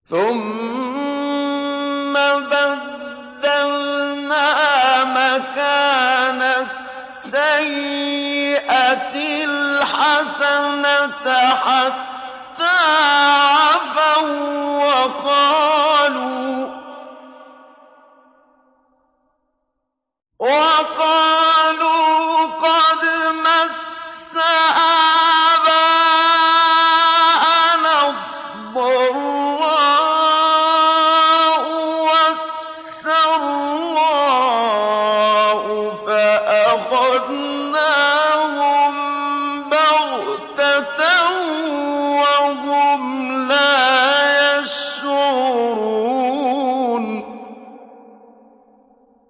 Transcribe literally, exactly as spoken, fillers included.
ثُمَّ بَدَّلْنَا مَكَانَ السَّيِّئَةِ الْحَسَنَةَ حَتَّىٰ عَفَوا وَقَالُوا قَدْ مَسَّ آبَاءَنَا الضَّرَّاءُ وَالسَّرَّاءُ فَأَخَذْنَاهُم